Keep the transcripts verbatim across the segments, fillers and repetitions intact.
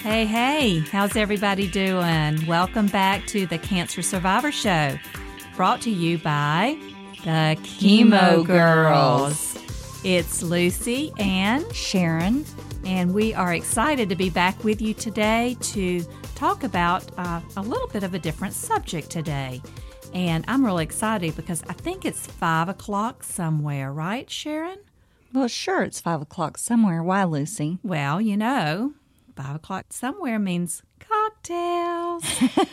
Hey, hey, how's everybody doing? Welcome back to the Cancer Survivor Show, brought to you by the Chemo Girls. It's Lucy and Sharon, and we are excited to be back with you today to talk about uh, a little bit of a different subject today. And I'm really excited because I think it's five o'clock somewhere, right, Sharon? Well, sure, it's five o'clock somewhere. Why, Lucy? Well, you know, five o'clock somewhere means cocktails.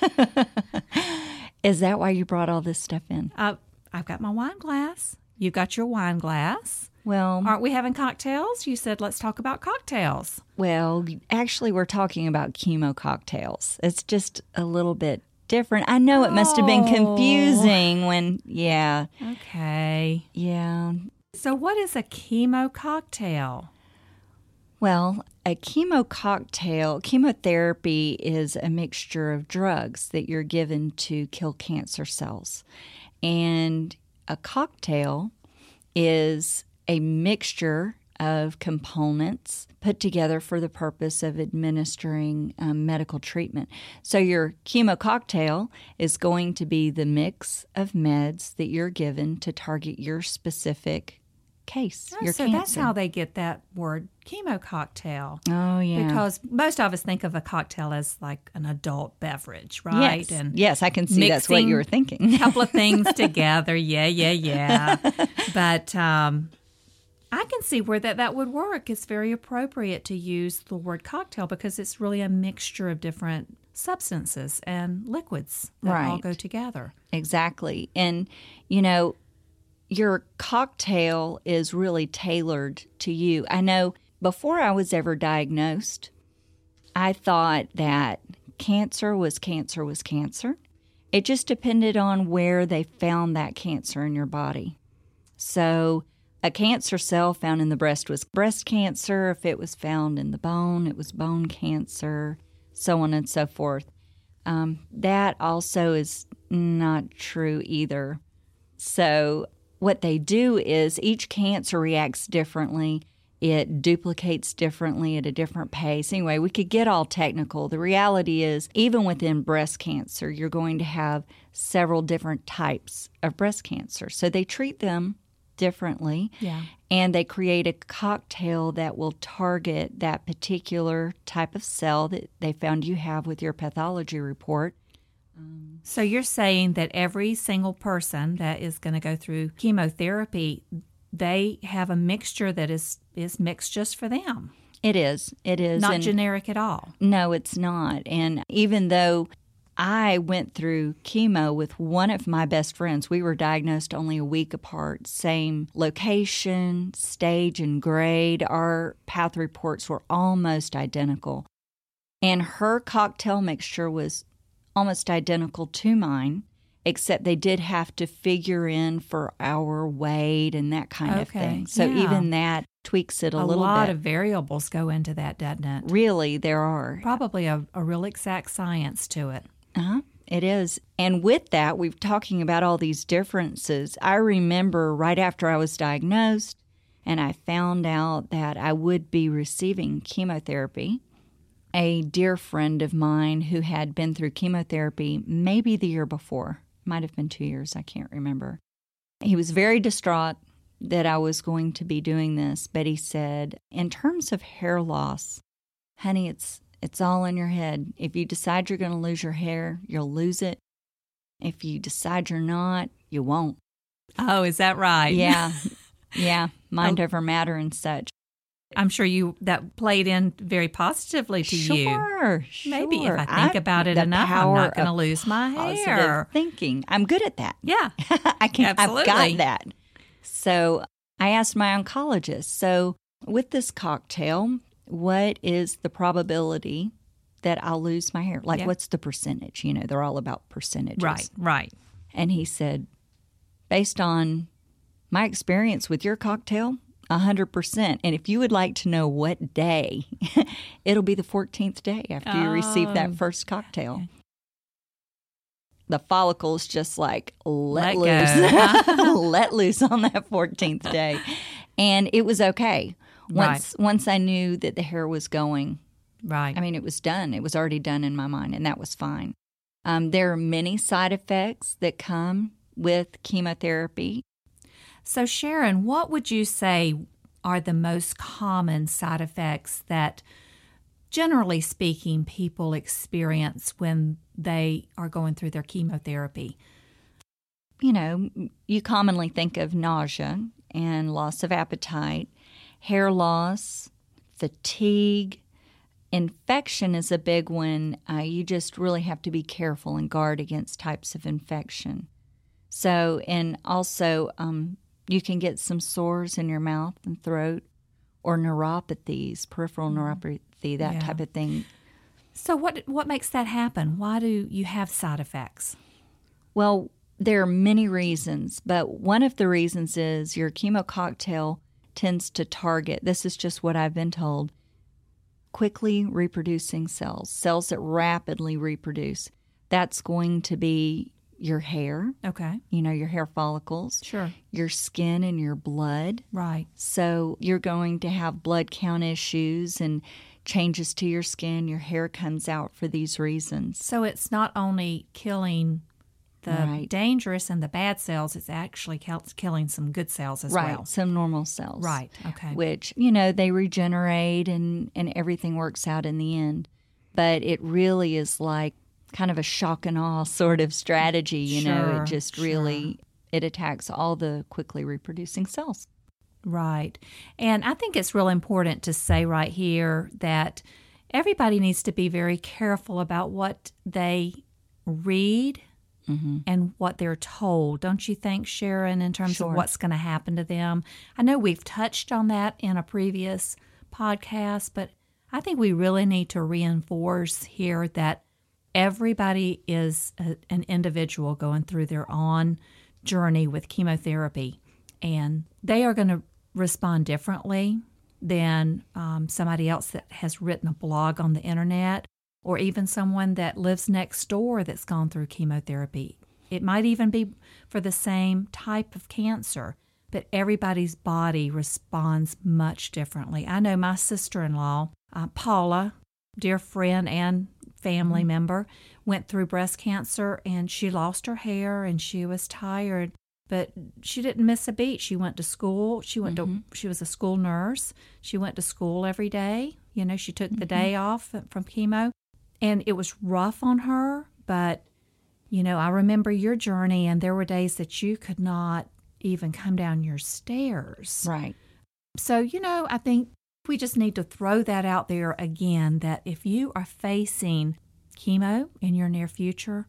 Is that why you brought all this stuff in? Uh, I've got my wine glass. You got your wine glass. Well, Aren't we having cocktails? You said let's talk about cocktails. well, actually, we're talking about chemo cocktails. It's just a little bit different. I know it must have been Oh. confusing when, yeah, Okay. yeah. So what is a chemo cocktail? Well, a chemo cocktail, chemotherapy is a mixture of drugs that you're given to kill cancer cells. And a cocktail is a mixture of components put together for the purpose of administering um, medical treatment. So your chemo cocktail is going to be the mix of meds that you're given to target your specific case, Oh, your so cancer. that's how they get that word chemo cocktail. Oh, yeah. Because most of us think of a cocktail as like an adult beverage, right? Yes, And yes, I can see that's what you were thinking. a couple of things together. Yeah, yeah, yeah. But um, I can see where that, that would work. It's very appropriate to use the word cocktail because it's really a mixture of different substances and liquids that all Right. go together. Exactly. And, you know, your cocktail is really tailored to you. I know before I was ever diagnosed, I thought that cancer was cancer was cancer. It just depended on where they found that cancer in your body. So a cancer cell found in the breast was breast cancer. If it was found in the bone, it was bone cancer, so on and so forth. Um, that also is not true either. So what they do is each cancer reacts differently. It duplicates differently at a different pace. Anyway, we could get all technical. The reality is, even within breast cancer, you're going to have several different types of breast cancer. So they treat them differently. Yeah. And they create a cocktail that will target that particular type of cell that they found you have with your pathology report. So you're saying that every single person that is going to go through chemotherapy, they have a mixture that is, is mixed just for them, It is. It is. not And- generic at all. No, it's not. And even though I went through chemo with one of my best friends, we were diagnosed only a week apart, same location, stage, and grade. Our path reports were almost identical. And her cocktail mixture was almost identical to mine, except they did have to figure in for our weight and that kind of Okay, thing. So yeah. even that tweaks it a, A little lot bit. of variables go into that, doesn't it? Really, there are. Probably a, a real exact science to it. Uh-huh. It is. And with that, we've talking about all these differences. I remember right after I was diagnosed and I found out that I would be receiving chemotherapy, a dear friend of mine who had been through chemotherapy maybe the year before, might have been two years, I can't remember. He was very distraught that I was going to be doing this, but he said, in terms of hair loss, honey, it's It's all in your head. If you decide you're going to lose your hair, you'll lose it. If you decide you're not, you won't. Oh, is that right? Yeah. Yeah. Mind Oh. over matter and such. I'm sure you that played in very positively to you. Sure. Maybe sure. if I think about it the enough, I'm power not going to of lose my positive hair. thinking. I'm good at that. Yeah. I can. Absolutely. I've got that. So I asked my oncologist, so with this cocktail, what is the probability that I'll lose my hair? Like, Yeah. what's the percentage? You know, they're all about percentages. Right, right. And he said, based on my experience with your cocktail, one hundred percent. And if you would like to know what day, it'll be the fourteenth day after you receive Oh. that first cocktail. The follicles just like let, Let loose, go. let loose on that fourteenth day. And it was okay. Once, once I knew that the hair was going, Right. I mean, it was done. It was already done in my mind, and that was fine. Um, there are many side effects that come with chemotherapy. So, Sharon, what would you say are the most common side effects that, generally speaking, people experience when they are going through their chemotherapy? You know, you commonly think of nausea and loss of appetite, hair loss, fatigue. Infection is a big one. Uh, you just really have to be careful and guard against types of infection. So, and also, um, you can get some sores in your mouth and throat, or neuropathies, peripheral neuropathy, that Yeah. type of thing. So, what what makes that happen? Why do you have side effects? Well, there are many reasons, but one of the reasons is your chemo cocktail tends to target, this is just what I've been told, quickly reproducing cells, cells that rapidly reproduce. That's going to be your hair, Okay. you know, your hair follicles, Sure. your skin and your blood. Right. So you're going to have blood count issues and changes to your skin. Your hair comes out for these reasons. So, it's not only killing the Right. dangerous and the bad cells, it's actually kill- killing some good cells as Right, well. some normal cells. Right. Okay. Which, you know, they regenerate and, and everything works out in the end. But it really is like kind of a shock and awe sort of strategy, you know. Sure, It just sure. really, it attacks all the quickly reproducing cells. Right. And I think it's real important to say right here that everybody needs to be very careful about what they read Mm-hmm. and what they're told. Don't you think, Sharon, in terms Sure. of what's going to happen to them? I know we've touched on that in a previous podcast, but I think we really need to reinforce here that everybody is a, an individual going through their own journey with chemotherapy, and they are going to respond differently than um, somebody else that has written a blog on the internet, or even someone that lives next door that's gone through chemotherapy. It might even be for the same type of cancer, but everybody's body responds much differently. I know my sister-in-law, uh, Paula, dear friend and family member, went through breast cancer, and she lost her hair and she was tired, but she didn't miss a beat. She went to school. She went Mm-hmm. to she was a school nurse. She went to school every day. You know, she took the Mm-hmm. day off from chemo, and it was rough on her, but you know, I remember your journey, and there were days that you could not even come down your stairs. Right. So, you know, I think we just need to throw that out there again, that if you are facing chemo in your near future,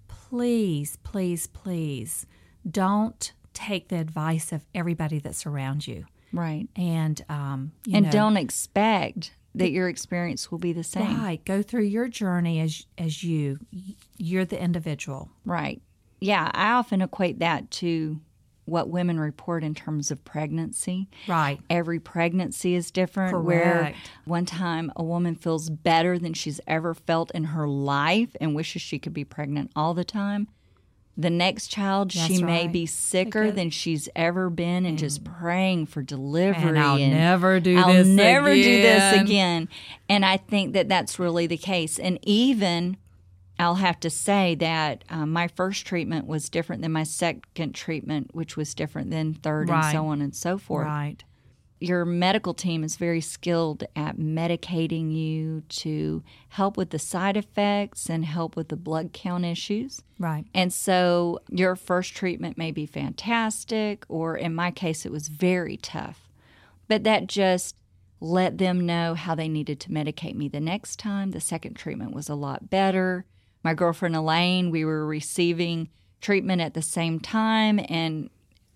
please, please, please don't take the advice of everybody that's around you. Right. And, um, you And know, don't expect that your experience will be the same. right, go through your journey as as you. You're the individual. Right. Yeah, I often equate that to what women report in terms of pregnancy. Right. Every pregnancy is different. Where Correct. one time a woman feels better than she's ever felt in her life and wishes she could be pregnant all the time. The next child, That's she may right. be sicker Because- than she's ever been and just praying for delivery. And I'll never do I'll this never do this again. again. And I think that that's really the case. And even I'll have to say that um, my first treatment was different than my second treatment, which was different than third, Right. and so on and so forth. Right. Your medical team is very skilled at medicating you to help with the side effects and help with the blood count issues. Right. And so your first treatment may be fantastic, or in my case, it was very tough. But that just let them know how they needed to medicate me the next time. The second treatment was a lot better. My girlfriend Elaine, we were receiving treatment at the same time, and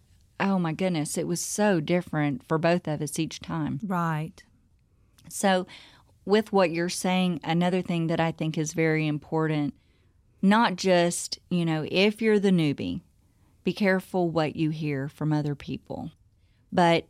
oh my goodness, it was so different for both of us each time. Right. So, with what you're saying, another thing that I think is very important, not just, you know, if you're the newbie, be careful what you hear from other people. But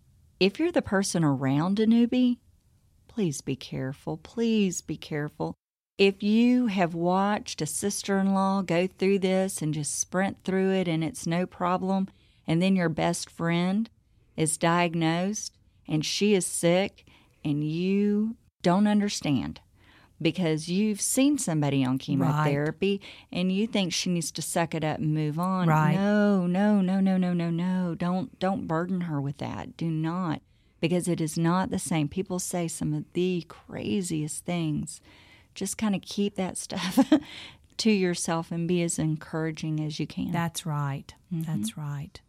if you're the person around a newbie, please be careful. Please be careful. If you have watched a sister-in-law go through this and just sprint through it and it's no problem, and then your best friend is diagnosed and she is sick and you don't understand because you've seen somebody on chemotherapy right. and you think she needs to suck it up and move on. Right. No, no, no, no, no, no, no. Don't don't burden her with that. Do not, because it is not the same. People say some of the craziest things. Just kind of keep that stuff to yourself and be as encouraging as you can. That's right. Mm-hmm. That's right.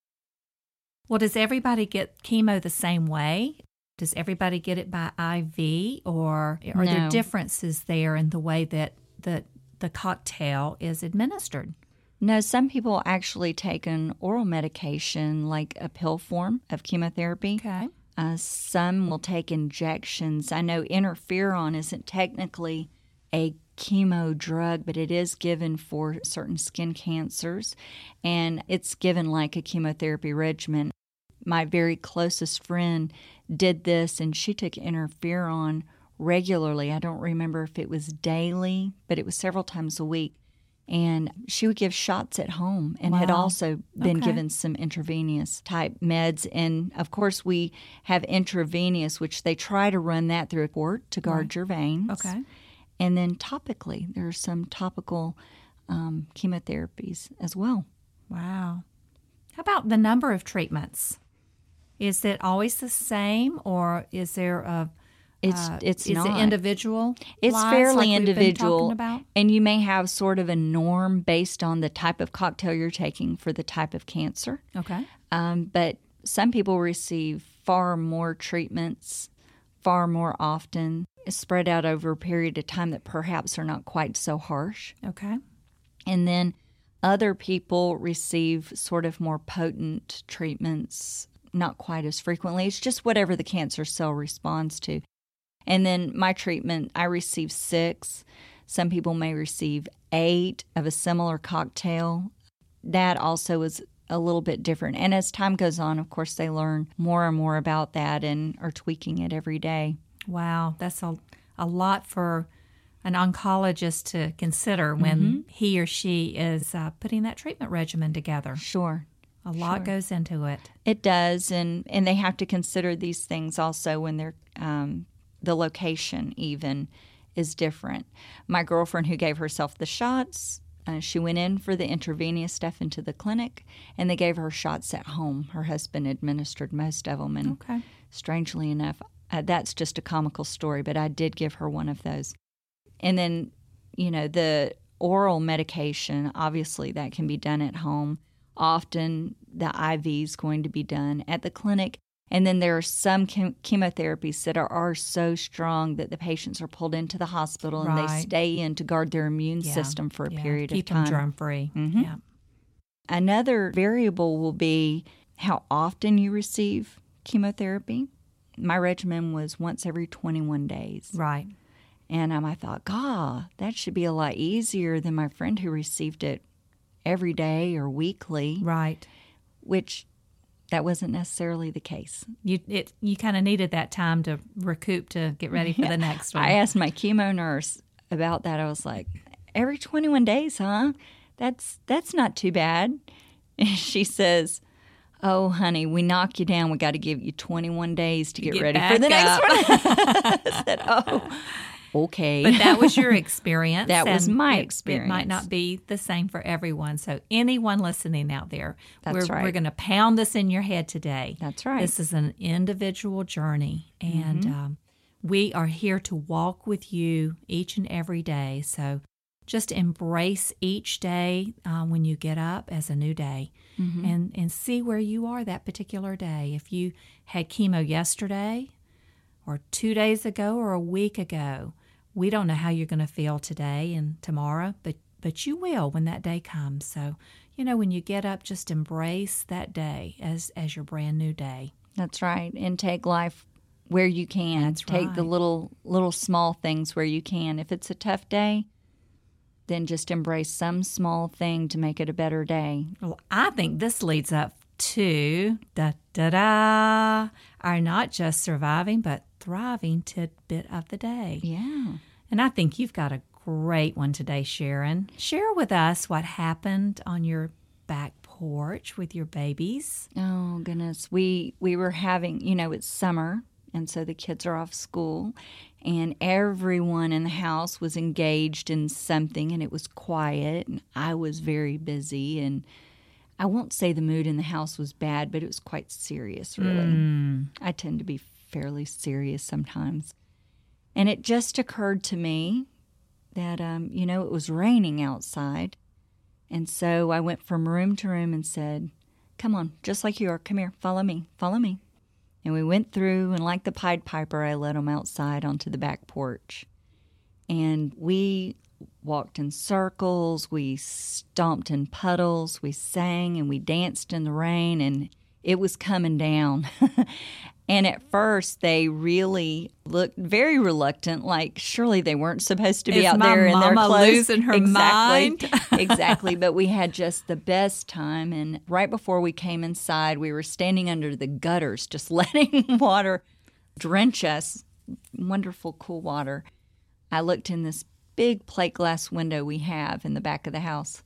Well, does everybody get chemo the same way? Does everybody get it by I V, or are No. there differences there in the way that the the cocktail is administered? No, some people actually take an oral medication like a pill form of chemotherapy. Okay. Uh, some will take injections. I know interferon isn't technically a chemo drug, but it is given for certain skin cancers, and it's given like a chemotherapy regimen. My very closest friend did this, and she took interferon regularly. I don't remember if it was daily, but it was several times a week. And she would give shots at home and Wow. had also been Okay. given some intravenous type meds. And of course, we have intravenous, which they try to run that through a port to guard Right. your veins. Okay. And then topically, there are some topical um, chemotherapies as well. Wow. How about the number of treatments? Is it always the same, or is there a It's uh, it's is not. it individual? It's lives fairly like we've been individual, talking about? and you may have sort of a norm based on the type of cocktail you're taking for the type of cancer. Okay. Um, but some people receive far more treatments, far more often, spread out over a period of time that perhaps are not quite so harsh. Okay. And then other people receive sort of more potent treatments, not quite as frequently. It's just whatever the cancer cell responds to. And then my treatment, I receive six. Some people may receive eight of a similar cocktail. That also is a little bit different. And as time goes on, of course, they learn more and more about that and are tweaking it every day. Wow, that's a, a lot for an oncologist to consider when Mm-hmm. he or she is uh, putting that treatment regimen together. Sure. A lot Sure. goes into it. It does, and, and they have to consider these things also when they're um, the location even is different. My girlfriend who gave herself the shots, uh, she went in for the intravenous stuff into the clinic, and they gave her shots at home. Her husband administered most of them, and Okay. strangely enough, uh, that's just a comical story, but I did give her one of those. And then, you know, the oral medication, obviously that can be done at home. Often the I V is going to be done at the clinic. And then there are some chem- chemotherapies that are, are so strong that the patients are pulled into the hospital and they Right. stay in to guard their immune Yeah. system for a Yeah. period Keep of time. them germ free. Mhm. Yeah. Another variable will be how often you receive chemotherapy. My regimen was once every twenty-one days. Right. And um, I thought, God, that should be a lot easier than my friend who received it every day or weekly, Right. which that wasn't necessarily the case. You it you kind of needed that time to recoup to get ready for the next one. I asked my chemo nurse about that. I was like, every twenty-one days, huh? That's that's not too bad. And she says, oh, honey, we knock you down. We got to give you twenty-one days to get, Get ready for the back next one. I said, oh, okay. But that was your experience. That was and my it- It experience. might not be the same for everyone. So anyone listening out there, That's we're, right. we're going to pound this in your head today. That's right. This is an individual journey, and Mm-hmm. um, we are here to walk with you each and every day. So just embrace each day uh, when you get up as a new day, Mm-hmm. and, and see where you are that particular day. If you had chemo yesterday or two days ago or a week ago, we don't know how you're going to feel today and tomorrow, but but you will when that day comes. So, you know, when you get up, just embrace that day as as your brand new day. That's right. And take life where you can. That's take the right. little little small things where you can. If it's a tough day, then just embrace some small thing to make it a better day. Well, I think this leads up to da da da our not just surviving but thriving tidbit of the day. Yeah. And I think you've got a great one today, Sharon. Share with us what happened on your back porch with your babies. Oh goodness. We we were having, you know, it's summer And so the kids are off school, and everyone in the house was engaged in something, and it was quiet, and I was very busy. And I won't say the mood in the house was bad, but it was quite serious, really. Mm. I tend to be fairly serious sometimes. And it just occurred to me that, um, you know, it was raining outside. And so I went from room to room and said, come on, just like you are, come here, follow me, follow me. And we went through, and like the Pied Piper, I led them outside onto the back porch. And we walked in circles, we stomped in puddles, we sang, and we danced in the rain, and it was coming down. And at first, they really looked very reluctant, like surely they weren't supposed to be Is out my there in their mama clothes. losing her exactly, mind? exactly. But we had just the best time. And right before we came inside, we were standing under the gutters, just letting water drench us. Wonderful, cool water. I looked in this big plate glass window we have in the back of the house,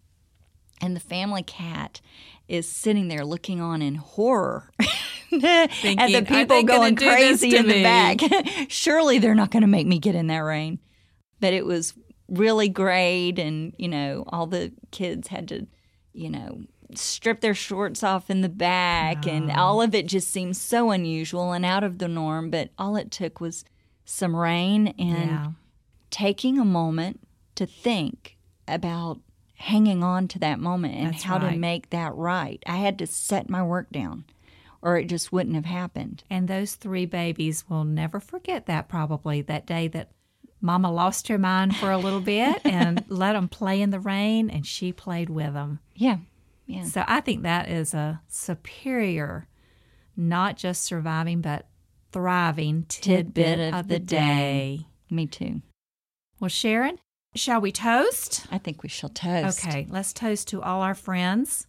and the family cat is sitting there looking on in horror. Thinking, at the people going crazy in me? the back. Surely they're not going to make me get in that rain. But it was really great, and, you know, all the kids had to, you know, strip their shorts off in the back, oh. and all of it just seemed so unusual and out of the norm. But all it took was some rain and yeah. taking a moment to think about hanging on to that moment and That's how right. to make that right. I had to set my work down, or it just wouldn't have happened. And those three babies will never forget that, probably, that day that Mama lost her mind for a little bit and let them play in the rain, and she played with them. Yeah, yeah. So I think that is a superior, not just surviving, but thriving tidbit, Tidbit of of the, the day. day. Me too. Well, Sharon, shall we toast? I think we shall toast. Okay, let's toast to all our friends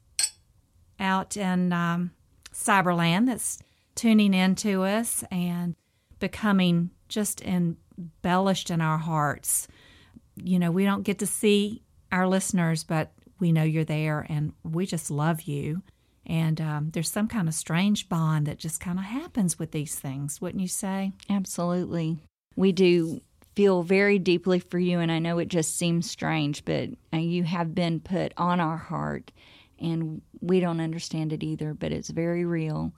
out in um, Cyberland that's tuning in to us and becoming just embellished in our hearts. You know, we don't get to see our listeners, but we know you're there, and we just love you. And um, there's some kind of strange bond that just kind of happens with these things, wouldn't you say? Absolutely. We do feel very deeply for you, and I know it just seems strange, but uh, you have been put on our heart, and we don't understand it either, but it's very real.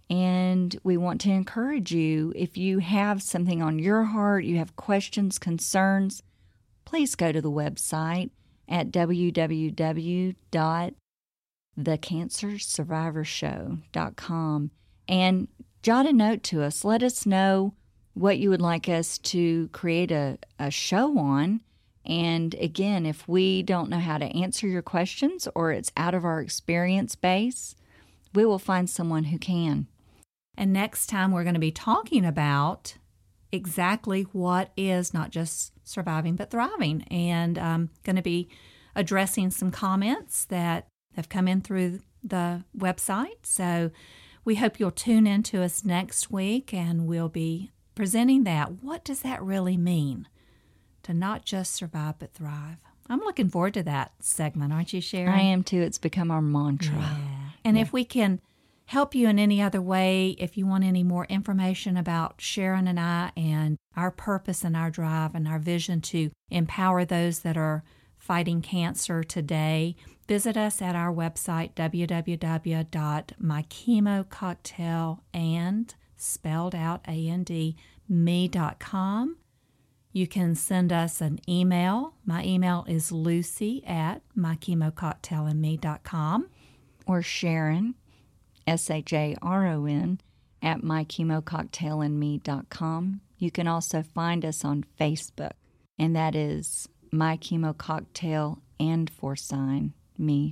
And we want to encourage you, if you have something on your heart, you have questions, concerns, please go to the website at w w w dot the cancer survivor show dot com and jot a note to us. Let us know what you would like us to create a, a show on. And again, if we don't know how to answer your questions or it's out of our experience base, we will find someone who can. And next time we're going to be talking about exactly what is not just surviving but thriving, and um, going to be addressing some comments that have come in through the website. So we hope you'll tune in to us next week, and we'll be presenting that. What does that really mean to not just survive but thrive? I'm looking forward to that segment, aren't you, Sharon? I am too. It's become our mantra. Yeah. And Yeah. if we can help you in any other way, if you want any more information about Sharon and I and our purpose and our drive and our vision to empower those that are fighting cancer today, visit us at our website, w w w dot my chemo cocktail and spelled out A N D, me dot com. You can send us an email. My email is lucy at my chemo cocktail and me dot com. Or Sharon, S H A R O N, at my chemo cocktail and me dot com. You can also find us on Facebook, and that is My Chemo Cocktail and for sign me.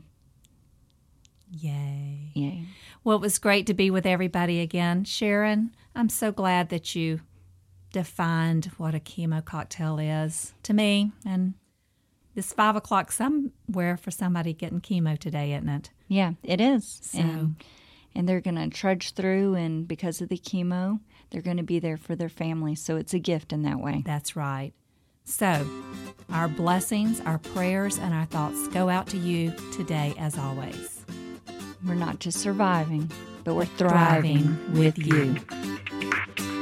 Yay. Yay. Well, it was great to be with everybody again. Sharon, I'm so glad that you defined what a chemo cocktail is to me. And it's five o'clock somewhere for somebody getting chemo today, isn't it? Yeah, it is. So, and, and they're going to trudge through, and because of the chemo, they're going to be there for their family. So it's a gift in that way. that's right. So, our blessings, our prayers, and our thoughts go out to you today, as always. We're not just surviving, but we're thriving, Thriving with with you.